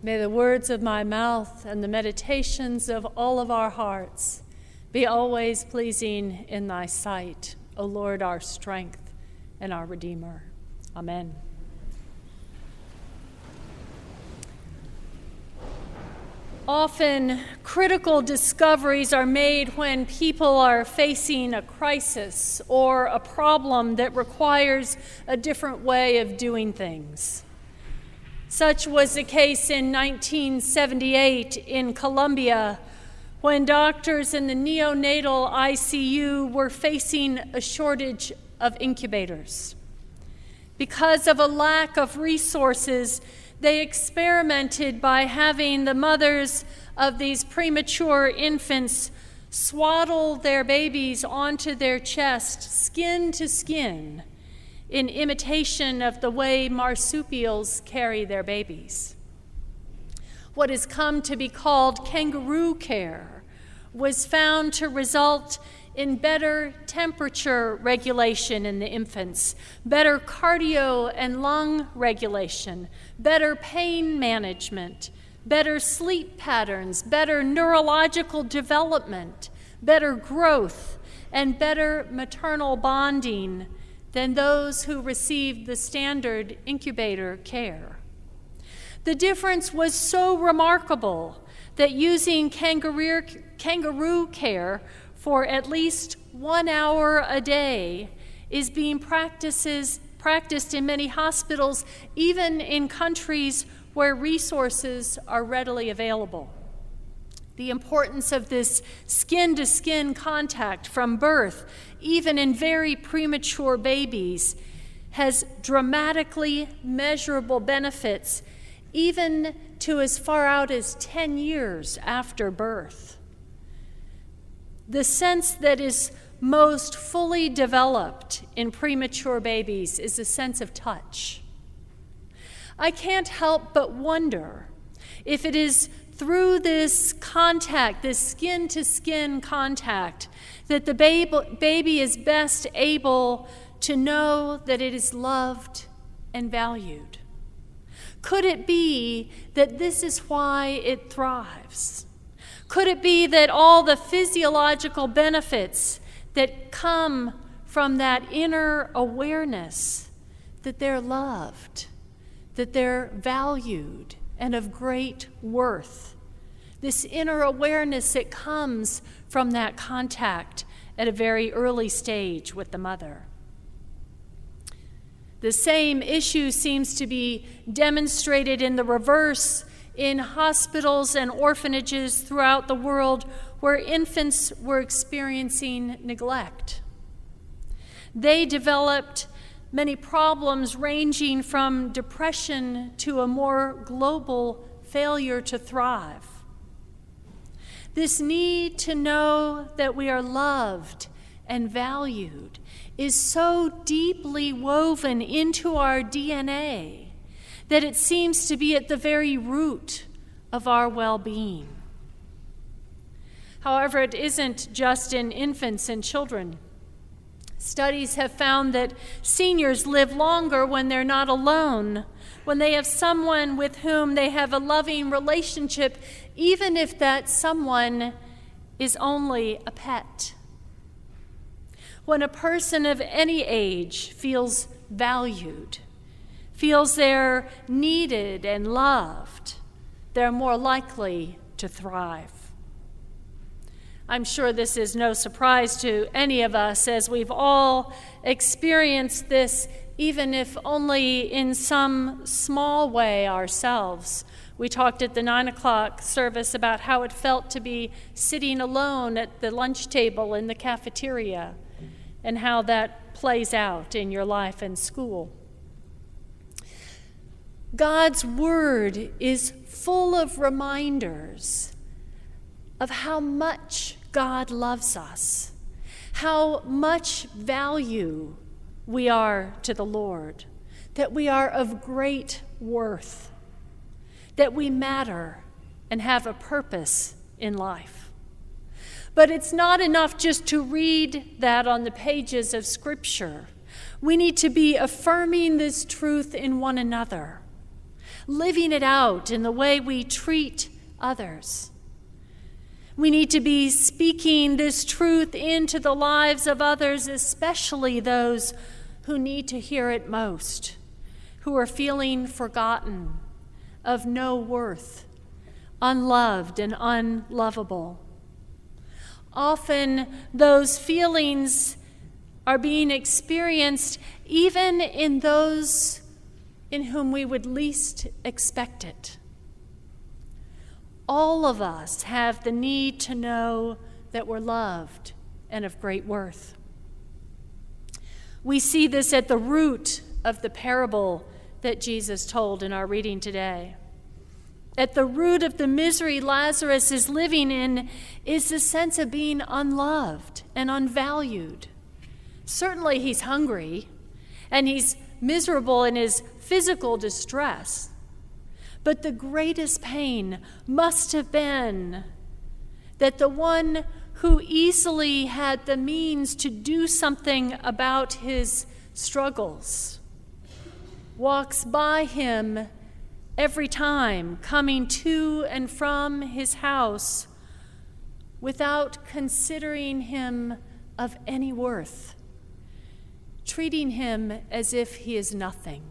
May the words of my mouth and the meditations of all of our hearts be always pleasing in thy sight, O Lord, our strength and our Redeemer. Amen. Often, critical discoveries are made when people are facing a crisis or a problem that requires a different way of doing things. Such was the case in 1978 in Colombia, when doctors in the neonatal ICU were facing a shortage of incubators. Because of a lack of resources, they experimented by having the mothers of these premature infants swaddle their babies onto their chest, skin to skin, in imitation of the way marsupials carry their babies. What has come to be called kangaroo care was found to result in better temperature regulation in the infants, better cardio and lung regulation, better pain management, better sleep patterns, better neurological development, better growth, and better maternal bonding than those who received the standard incubator care. The difference was so remarkable that using kangaroo care for at least 1 hour a day is being practiced in many hospitals, even in countries where resources are readily available. The importance of this skin-to-skin contact from birth, even in very premature babies, has dramatically measurable benefits, even to as far out as 10 years after birth. The sense that is most fully developed in premature babies is a sense of touch. I can't help but wonder if it is through this contact, this skin-to-skin contact, that the baby is best able to know that it is loved and valued. Could it be that this is why it thrives? Could it be that all the physiological benefits that come from that inner awareness that they're loved, that they're valued and of great worth, this inner awareness that comes from that contact at a very early stage with the mother? The same issue seems to be demonstrated in the reverse in hospitals and orphanages throughout the world where infants were experiencing neglect. They developed many problems ranging from depression to a more global failure to thrive. This need to know that we are loved and valued is so deeply woven into our DNA that it seems to be at the very root of our well-being. However, it isn't just in infants and children. Studies have found that seniors live longer when they're not alone, when they have someone with whom they have a loving relationship, even if that someone is only a pet. When a person of any age feels valued, feels they're needed and loved, they're more likely to thrive. I'm sure this is no surprise to any of us, as we've all experienced this, even if only in some small way ourselves. We talked at the 9 o'clock service about how it felt to be sitting alone at the lunch table in the cafeteria and how that plays out in your life and school. God's word is full of reminders of how much God loves us, how much value we are to the Lord, that we are of great worth, that we matter and have a purpose in life. But it's not enough just to read that on the pages of Scripture. We need to be affirming this truth in one another, living it out in the way we treat others. We need to be speaking this truth into the lives of others, especially those who need to hear it most, who are feeling forgotten, of no worth, unloved and unlovable. Often those feelings are being experienced even in those in whom we would least expect it. All of us have the need to know that we're loved and of great worth. We see this at the root of the parable that Jesus told in our reading today. At the root of the misery Lazarus is living in is the sense of being unloved and unvalued. Certainly he's hungry and he's miserable in his physical distress. But the greatest pain must have been that the one who easily had the means to do something about his struggles walks by him every time, coming to and from his house without considering him of any worth, treating him as if he is nothing.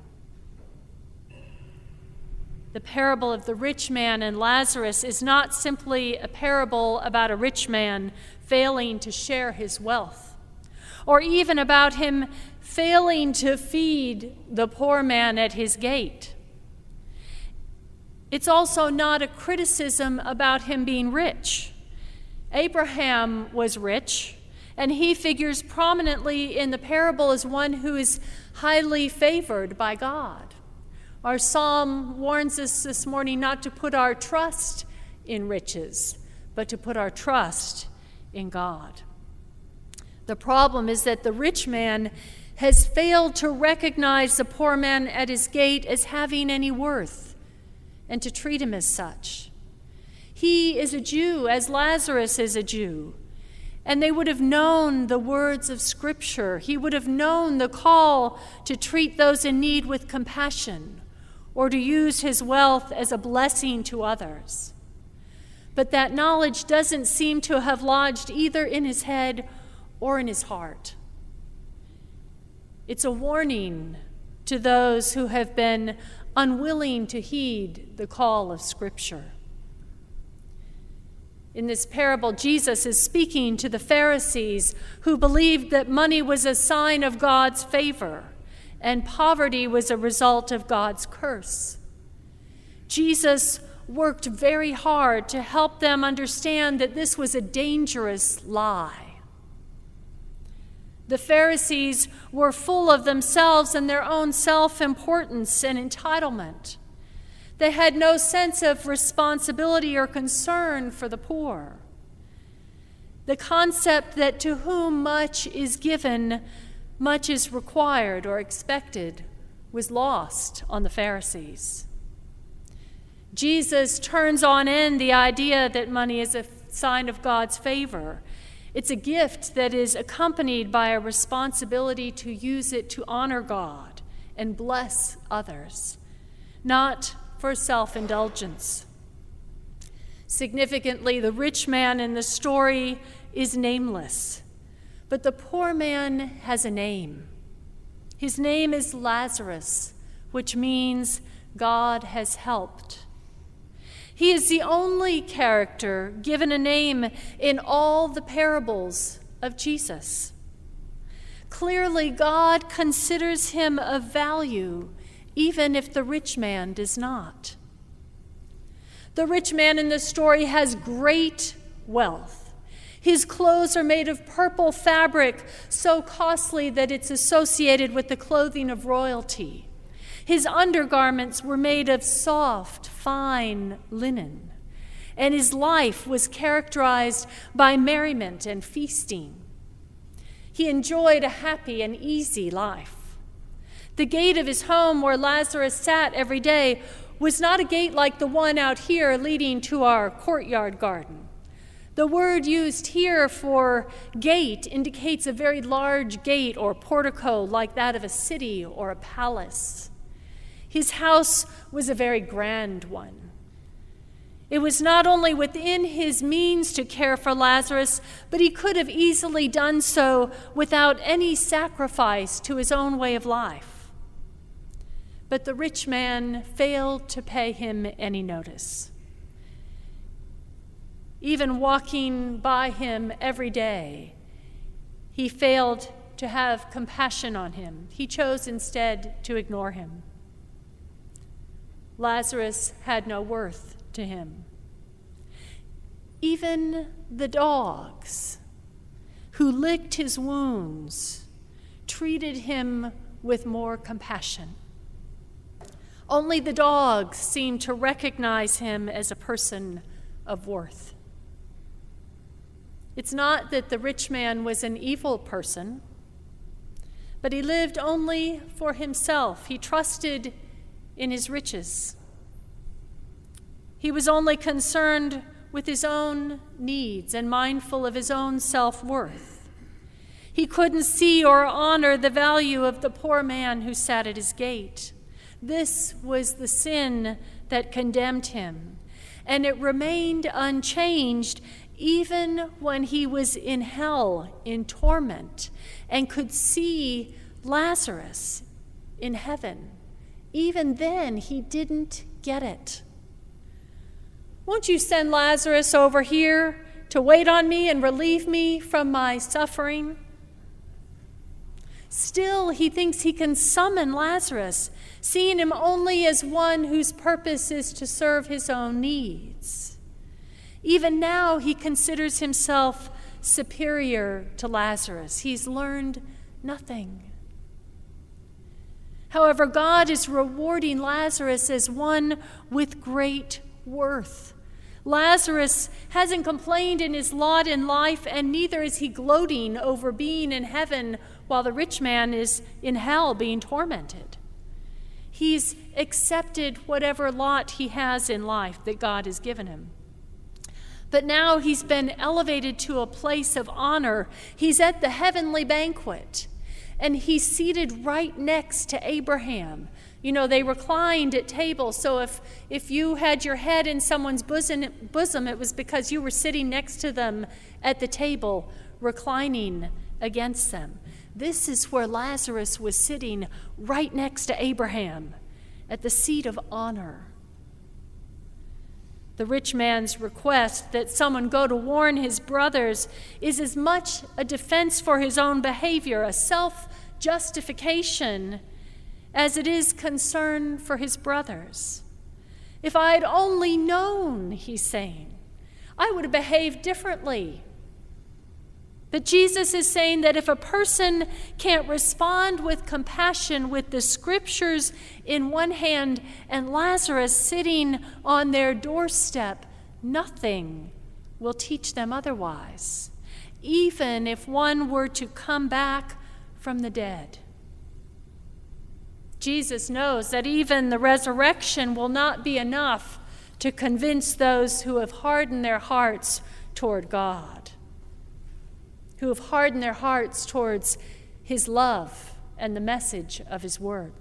The parable of the rich man and Lazarus is not simply a parable about a rich man failing to share his wealth, or even about him failing to feed the poor man at his gate. It's also not a criticism about him being rich. Abraham was rich, and he figures prominently in the parable as one who is highly favored by God. Our psalm warns us this morning not to put our trust in riches, but to put our trust in God. The problem is that the rich man has failed to recognize the poor man at his gate as having any worth and to treat him as such. He is a Jew, as Lazarus is a Jew, and they would have known the words of Scripture. He would have known the call to treat those in need with compassion, or to use his wealth as a blessing to others. But that knowledge doesn't seem to have lodged either in his head or in his heart. It's a warning to those who have been unwilling to heed the call of Scripture. In this parable, Jesus is speaking to the Pharisees who believed that money was a sign of God's favor and poverty was a result of God's curse. Jesus worked very hard to help them understand that this was a dangerous lie. The Pharisees were full of themselves and their own self-importance and entitlement. They had no sense of responsibility or concern for the poor. The concept that to whom much is given, much is required or expected was lost on the Pharisees. Jesus turns on end the idea that money is a sign of God's favor. It's a gift that is accompanied by a responsibility to use it to honor God and bless others, not for self-indulgence. Significantly, the rich man in the story is nameless, but the poor man has a name. His name is Lazarus, which means God has helped. He is the only character given a name in all the parables of Jesus. Clearly, God considers him of value, even if the rich man does not. The rich man in this story has great wealth. His clothes are made of purple fabric, so costly that it's associated with the clothing of royalty. His undergarments were made of soft, fine linen, and his life was characterized by merriment and feasting. He enjoyed a happy and easy life. The gate of his home where Lazarus sat every day was not a gate like the one out here leading to our courtyard garden. The word used here for gate indicates a very large gate or portico like that of a city or a palace. His house was a very grand one. It was not only within his means to care for Lazarus, but he could have easily done so without any sacrifice to his own way of life. But the rich man failed to pay him any notice. Even walking by him every day, he failed to have compassion on him. He chose instead to ignore him. Lazarus had no worth to him. Even the dogs who licked his wounds treated him with more compassion. Only the dogs seemed to recognize him as a person of worth. It's not that the rich man was an evil person, but he lived only for himself. He trusted in his riches. He was only concerned with his own needs and mindful of his own self-worth. He couldn't see or honor the value of the poor man who sat at his gate. This was the sin that condemned him, and it remained unchanged even when he was in hell, in torment, and could see Lazarus in heaven. Even then, he didn't get it. Won't you send Lazarus over here to wait on me and relieve me from my suffering? Still, he thinks he can summon Lazarus, seeing him only as one whose purpose is to serve his own needs. Even now, he considers himself superior to Lazarus. He's learned nothing. However, God is rewarding Lazarus as one with great worth. Lazarus hasn't complained in his lot in life, and neither is he gloating over being in heaven while the rich man is in hell being tormented. He's accepted whatever lot he has in life that God has given him. But now he's been elevated to a place of honor. He's at the heavenly banquet, and he's seated right next to Abraham. You know, they reclined at tables, so if you had your head in someone's bosom, it was because you were sitting next to them at the table, reclining against them. This is where Lazarus was sitting, right next to Abraham, at the seat of honor. The rich man's request that someone go to warn his brothers is as much a defense for his own behavior, a self-justification, as it is concern for his brothers. If I had only known, he's saying, I would have behaved differently. But Jesus is saying that if a person can't respond with compassion with the scriptures in one hand and Lazarus sitting on their doorstep, nothing will teach them otherwise, even if one were to come back from the dead. Jesus knows that even the resurrection will not be enough to convince those who have hardened their hearts toward God, who have hardened their hearts towards his love and the message of his word.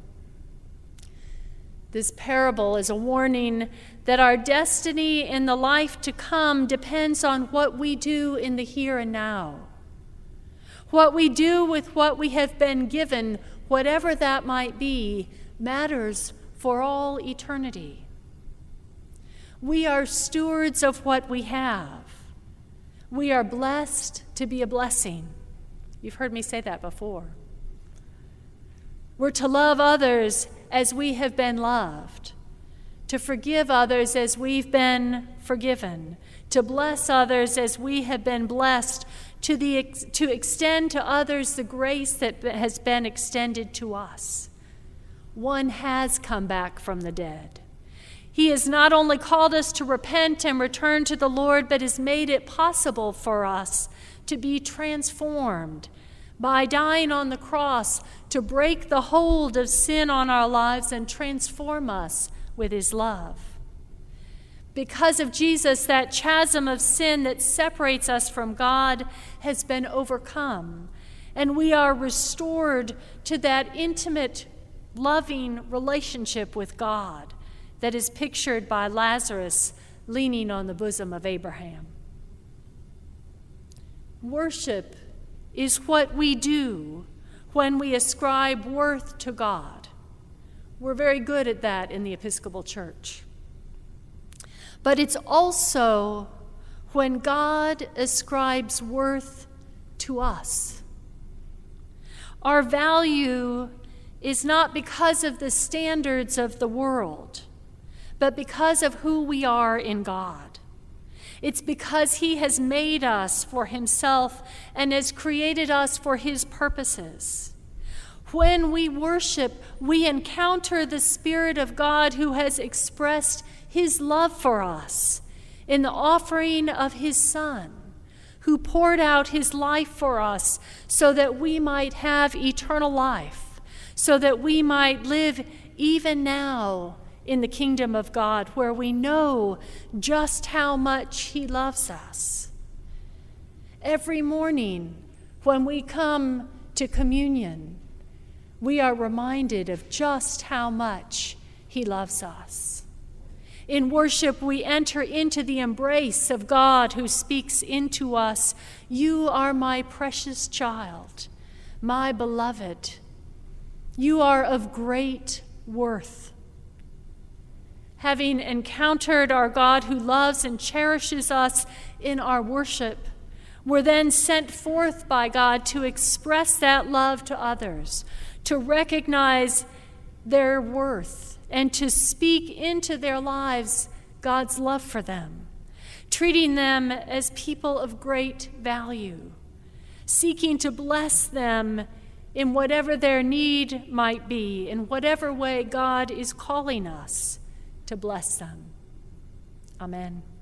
This parable is a warning that our destiny in the life to come depends on what we do in the here and now. What we do with what we have been given, whatever that might be, matters for all eternity. We are stewards of what we have. We are blessed to be a blessing. You've heard me say that before. We're to love others as we have been loved, to forgive others as we've been forgiven, to bless others as we have been blessed, to extend to others the grace that has been extended to us. One has come back from the dead. He has not only called us to repent and return to the Lord, but has made it possible for us to be transformed by dying on the cross to break the hold of sin on our lives and transform us with his love. Because of Jesus, that chasm of sin that separates us from God has been overcome, and we are restored to that intimate loving relationship with God that is pictured by Lazarus leaning on the bosom of Abraham. Worship is what we do when we ascribe worth to God. We're very good at that in the Episcopal Church. But it's also when God ascribes worth to us. Our value is not because of the standards of the world, but because of who we are in God. It's because He has made us for Himself and has created us for His purposes. When we worship, we encounter the Spirit of God who has expressed His love for us in the offering of His Son, who poured out His life for us so that we might have eternal life, so that we might live even now in the kingdom of God, where we know just how much He loves us. Every morning when we come to communion, we are reminded of just how much He loves us. In worship, we enter into the embrace of God who speaks into us, "You are my precious child, my beloved. You are of great worth." Having encountered our God who loves and cherishes us in our worship, we're then sent forth by God to express that love to others, to recognize their worth, and to speak into their lives God's love for them, treating them as people of great value, seeking to bless them in whatever their need might be, in whatever way God is calling us to bless them. Amen.